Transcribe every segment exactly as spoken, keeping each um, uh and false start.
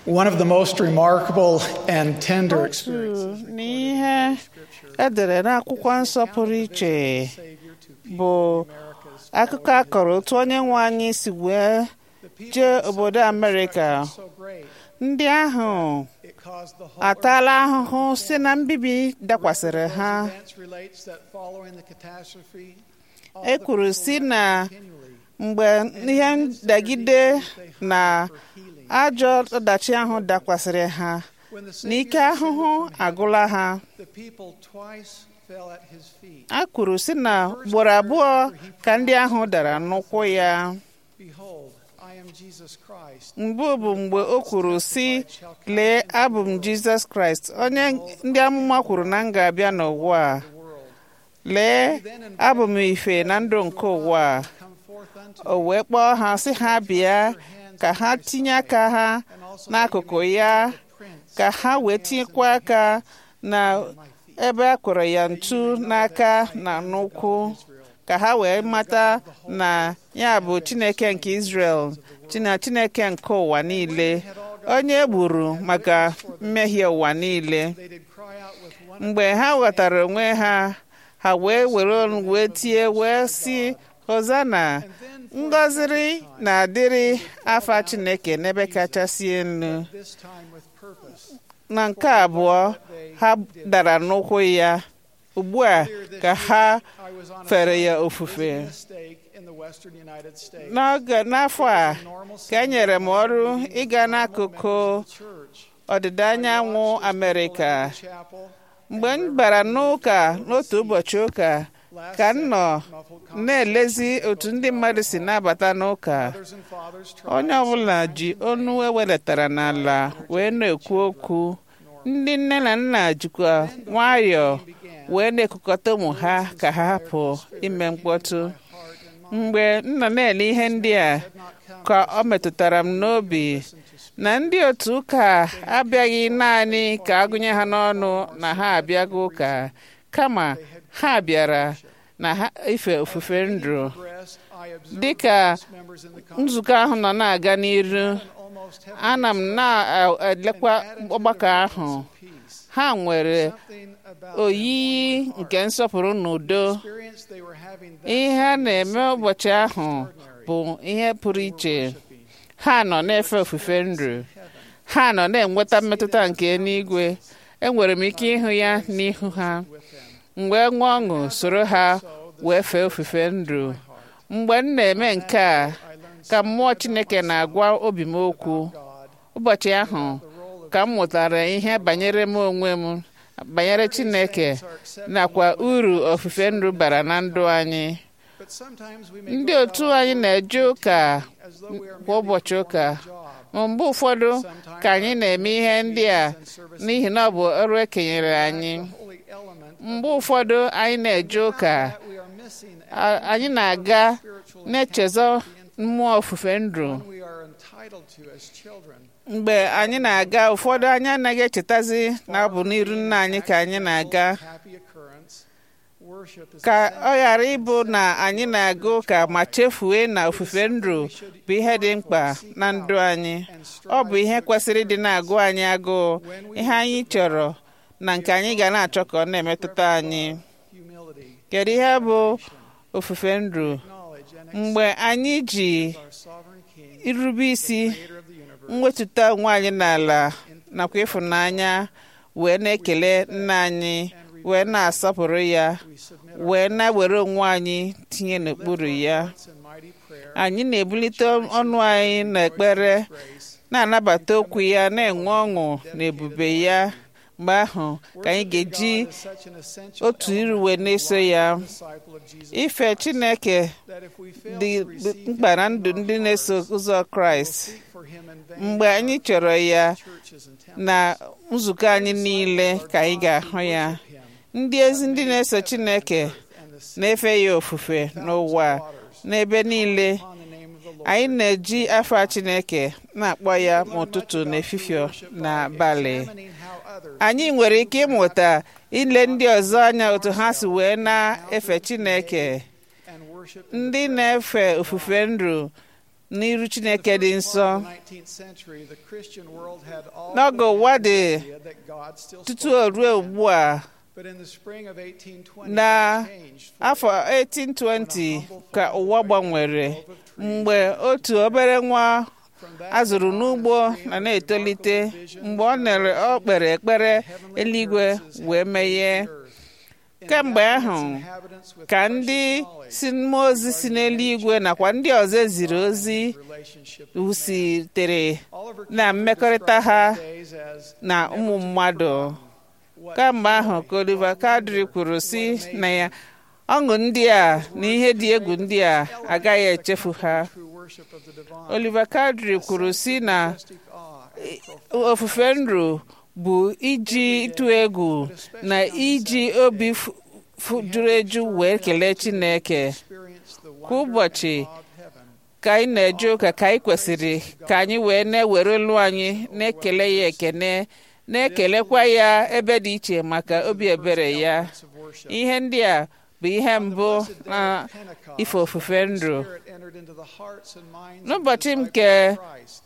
One of the most remarkable and tender otu experiences n'ihe edere n'akwụkwọ nsọ pụrụ iche bụ akụkọ akọrọ otu onye nwe anyị si wee jee obodo Amerịka. Ndị ahụ ataala ahụhụ si na mbibi dakwasịrị ha. E kwuru si na mgbe ihe ndagide na ajọ ọdachi ahụ dakwasịrị ha, n'ike ahụhụ agụla ha. A kwuru si na ugboro abụọ ka ndị ahụ dara n'ụkwụ ya. Mbụ bụ mgbe o kwuru si, lee, abụ m Jizọs Kraịst, onye ndị amụma kwuru na m ga-abịa n'ụwa. Lee, abụ m ife na ndụ nke ụwa. O wee kpọọ ha sị ha bịa ka ha tinye aka ha n'akụkụ ya, ka ha wee tinyekwa aka na ebe a kwere ya ntu n'aka na n'ụkwụ, ka ha wee mata na ya bụ Chineke nke Israel, na Chineke nke ụwa niile, onye e gburu maka mmehie ụwa niile. Mgbe ha ghọtara onwe ha, ha wee were ọnụ wee tie wee sị, Hozana, ngọziri na-adịrị afa Chineke n'ebe kachasị elu. Na nke abụọ, ha dara n'ụkwụ ya. Ugbu a ka ha fere ya ofufe. N'afọ a ka e nyere m ọrụ ịga n'akụkụ ọdịda anyanwụ Amerịka. Mgbe m bara n'ụka n'otu ụbọchị ụka, ka m nọ na-elezi otu ndị mmadụ si na-abata n'ụka. Onye ọbụla ji onu ewelatara n'ala wee na-ekwu okwu. Ndị nne na nna jikwa nwayọọ wee na-ekukọta ụmụ ha ka ha hapụ ime mkpọtụ. Mgbe m nọ na-ele ihe ndị a, ka ọ metụtara m n'obi na ndị otu ụka abịaghị naanị ka agụnye ha n'ọnụ na ha abịago ụka, kama ha bịara na ha ife ofufe ndụ. Dịka nzukọ ahụ nọ na-aga n'iru, ana m na-elekwa ọgbakọ ahụ. Ha nwere oyiyi nke nsọpụrụ na udo. Ihe a na-eme ụbọchị ahụ bụ ihe pụrụ iche. Ha nọ na-efe ofufe ndụ. Ha nọ na-enweta mmetụta nke eluigwe. Enwere m ike ịhụ ya n'ihu ha. Mgbe ṅụọ ọṅụ soro ha wee fee ofufe ndụ. Mgbe m na-eme nke a, ka mmụọ Chineke na-agwa obi m okwu. Ụbọchị ahụ ka m mụtara ihe banyere m onwe m, banyere Chineke, nakwa uru ofufe ndụ bara na ndụ anyị. Ndị otu anyị na-eje ụka kwa ụbọchị ụka, ma mgbe ụfọdụ ka anyị na-eme ihe ndị a n'ihi na ọ bụ ọrụ ekenyere anyị. Mgbe ụfọdụ anyị na-eje ụka, anyị na-aga na-echezọ mmụọ ofufe ndụ. Mgbe anyị na-aga, ụfọdụ anyị anaghị echetazi na ọ bụ n'iru nna anyị ka anyị na-aga. Ka ọ ghara ịbụ na anyị na-aga ụka ma chefue na ofufe ndụ bụ ihe dị mkpa na ndụ anyị. Ọ bụ ihe kwesịrị ịdị na-agụ anyị agụụ, ihe anyị chọrọ na nke anyị ga na-achọ ka ọ na-emetụta anyị. Kedu ihe bụ ofufe ndụ? Mgbe anyị ji irube isi, mwetụta onwe anyị n'ala nakwa ịfụnanya wee na-ekele nna anyị, wee na-asọpụrụ ya, wee na-were onwe anyị tinye n'okpuru ya, anyị na-ebulite ọnụ anyị n'ekpere, na-anabata okwu ya, na-enwe ọṅụ na ebube ya. Mgbe ahụ ka anyị ga-eji otu iruwe na-eso ya. Ife Chineke dị mkpa na ndụ ndị na-eso ụzọ Kraịst. Mgbe anyị chọrọ ya na nzukọ anyị niile ka anyị ga-ahụ ya. Ndị ezi ndị na-eso Chineke na-efe ya ofufe n'ụwa n'ebe niile. Anyị na-eji afa Chineke na-akpọ ya ma ụtụtụ na efifie na abalị. Anyị nwere ike ịmụta ile ndị ọzọ anya otu ha si wee na-efe Chineke. Ndị na-efe ofufe ndụ n'iru Chineke dị nsọ. N'oge ụwa dị tutu o ruo ugbu a, na afọ eighteen twenty ka ụwa gbanwere mgbe otu obere nwa a zụrụ n'ugbo na na-etolite. Mgbe ọ nere ọ kpere ekpere, eluigwe wee meghee. Kemgbe ahụ ka ndị si mmụọ ozi si n'eluigwe nakwa ndị ọzọ eziri ozi sitere na mmekọrịta ha na ụmụ mmadụ. Kemgbe ahụ ka Oliver Cowdery kwuru sị na ya ọṅụ ndị a na ihe dị egwu ndị a agaghị echefu ha. Oliver Cowdery kwuru sị na ofufe nru bụ iji ịtụ egwu na iji obi juru eju wee kelee Chineke. Kwa ụbọchị ka anyị na-eje ụka ka anyị kwesịrị ka anyị wee na-ewere olu anyị na-ekele ya ekene, na-ekelekwa ya ebe dị iche maka obi ebere ya. Ihe ndị a bụ ihe mbụ na ife ofufe ndụ. N'ụbọchị nke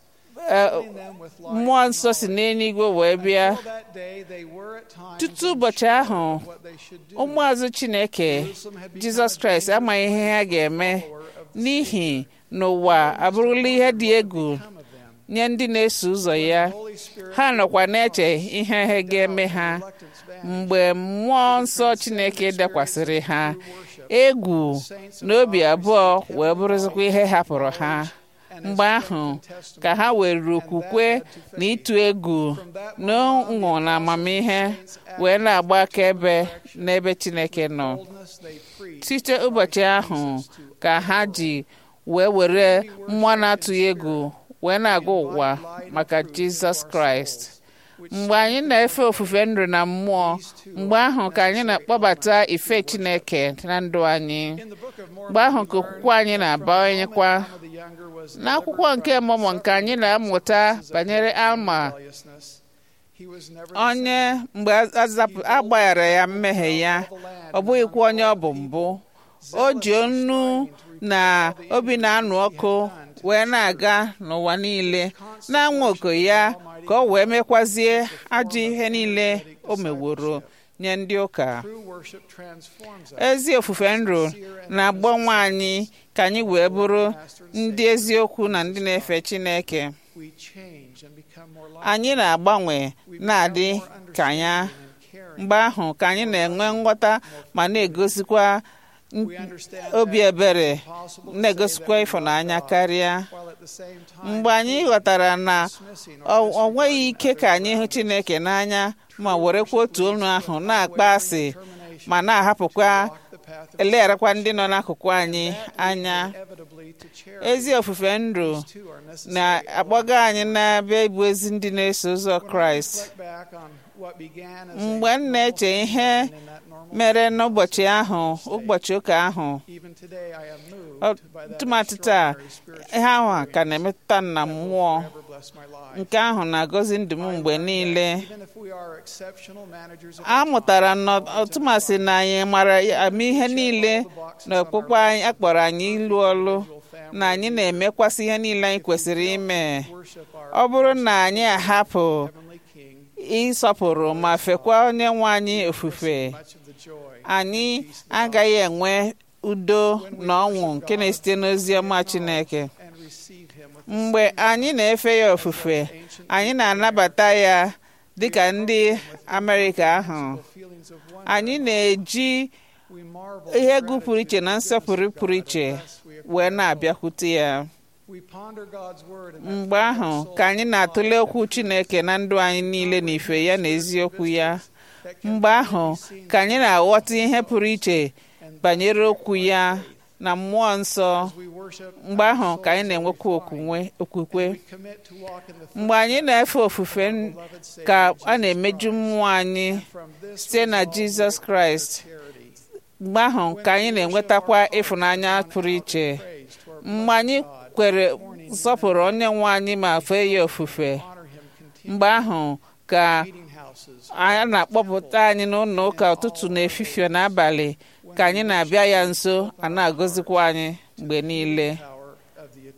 mmụọ nsọ si n'eluigwe wee bịa, tutu ụbọchị ahụ ụmụazụ Chineke Jizọs Kraịst amaghị ihe ha ga-eme, n'ihi na ụwa abụrụla ihe dị egwu nye ndị na-eso ụzọ ya. Ha nọkwa na-eche ihe ha ga-eme ha. Mgbe mmụọ nsọ Chineke dakwasịrị ha, egwu na obi abụọ wee bụrụzikwa ihe hapụrụ ha. Mgbe ahụ ka ha were okwukwe na ịtụ egwu na ọṅụ na amamihe wee na-agba akaebe n'ebe Chineke nọ. Site ụbọchị ahụ ka ha ji wee were mmụọ na-atụghị egwu wee na-aga ụwa maka Jizọs Kraịst. Mgbe anyị na-efe ofufe ndụ na mmụọ, mgbe ahụ ka anyị na-akpọbata ife Chineke na ndụ anyị. Mgbe ahụ ka okwukwe anyị na-abawanyekwa. N'akwụkwọ nke Mọmọn nke anyị na-amụta banyere Alma, onye mgbe a gbaghara ya mmehie ya, ọ bụghịkwa onye ọ bụ mbụ. O ji onu na obi na-anụ ọkụ wee na-aga n'ụwa niile na-anwa oku ya ka ọ wee mekwazie ajọ ihe niile o meworo nye ndị ụka. Ezi ofufe ndụ na-agbanwe anyị ka anyị wee bụrụ ndị eziokwu na ndị na-efe Chineke. Anyị na-agbanwe na-adị ka ya. Mgbe ahụ ka anyị na-enwe nghọta ma na-egosikwa obi ebere, na-egosikwa ịfụnanya karịa. Mgbe anyị ghọtara na ọ nweghị ike ka anyị hụ Chineke n'anya ma werekwa otu olu ahụ na-akpa asị ma na-ahapụkwa elegharakwa ndị nọ n'akụkụ anyị anya. Ezi ofufe ndụ na-akpọga anyị n'ebe ịbụ ezi ndị na-eso ụzọ Kraịst. Mgbe m na-eche ihe mere n'ụbọchị ahụ, ụbọchị ụka ahụ, tụmatụ taa, ihe ahụ ka na-emetụta na mmụọ. Nke ahụ na-agọzi ndụ m mgbe niile. A mụtara n'ọtụmasị na anyị mara ama ihe niile na okpukpe anyị akpọrọ anyị ịlụ ọlụ, na anyị na-emekwasị ihe niile anyị kwesịrị ime. Ọ bụrụ na anyị ahapụ ịsọpụrụ ma fekwa onye nwe anyị ofufe, anyị agaghị enwe udo na ọṅụ nke na-esite n'ozi ọma Chineke. Mgbe anyị na-efe ya ofufe, anyị na-anabata ya dịka ndị Amerịka ahụ. Anyị na-eji ihe egwu pụrụ iche na nsọpụrụ pụrụ iche wee na-abịakwute ya. Mgbe ahụ ka anyị na-atụle okwu Chineke na ndụ anyị niile na ife ya na eziokwu ya. Mgbe ahụ ka anyị na-aghọta ihe pụrụ iche banyere okwu ya na mmụọ nsọ. Mgbe ahụ ka anyị na-enwekwa okwukwe. Mgbe anyị na-efe ofufe ka a na-emeju mmụọ anyị site na Jizọs Kraịst. Mgbe ahụ ka anyị na-enwetakwa ịfụnanya pụrụ iche. Mgbe anyị kwere nsọpụrụ onye nwe anyị ma fee ya ofufe, mgbe ahụ ka a na-akpọpụta anyị n'ụlọ ụka ụtụtụ na efifie n'abalị, ka anyị na-abịa ya nso, a na-agọzikwa anyị mgbe niile.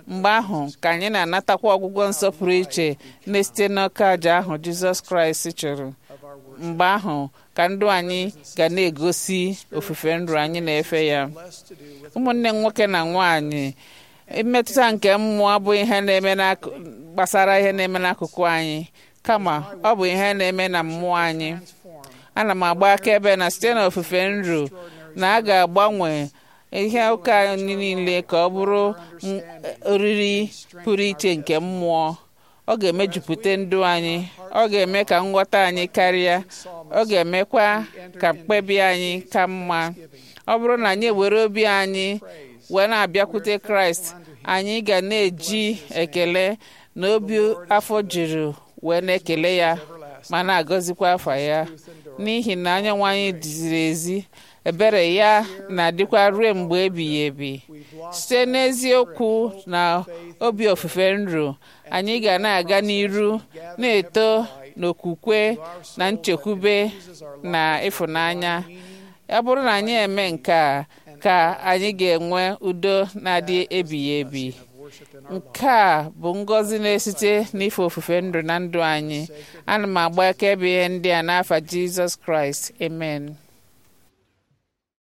mgbe ahụ ka anyị na-anatakwa ọgwụgwọ nsọpụrụ iche na-esite n'oke aja ahụ Jizọs Kraịst chụrụ. Mgbe ahụ ka ndụ anyị ga na-egosi ofufe ndụ anyị na-efe ya. Ụmụnne m nwoke na nwaanyị, mmetụta nke mmụọ abụghị ihe na-eme gbasara ihe na-eme n'akụkụ anyị, kama ọ bụ ihe na-eme na mmụọ anyị. Ana m agba akaebe na site n'ofufe ndụ na a ga-agbanwe ihe ụka anyị niile ka ọ bụrụ oriri pụrụ iche nke mmụọ. Ọ ga-emejupụta ndụ anyị, ọ ga-eme ka nghọta anyị karịa, ọ ga-emekwa ka mkpebi anyị ka mma. Ọ bụrụ na anyị ewere obi anyị wee na-abịakwute Kraịst, anyị ga na-eji ekele na obi afọ juru wee na-ekele ya ma na-agọzikwa afa ya, n'ihi na Onyenwe anyị ziri ezi, ebere ya na-adịkwa ruo mgbe ebighị ebi. Site n'eziokwu na obi ofufe ndụ, anyị ga na-aga n'iru na-eto n'okwukwe na nchekwube na ịfụnanya. Ya bụrụ na anyị eme nke a, ka anyị ga-enwe udo na-adị ebighị ebi. Nke a bụ ngọzi na-esite n'ife ofufe ndụ na ndụ anyị. Ana m agba akaebe ihe ndị a n'afa Jizọs Kraịst. Amen.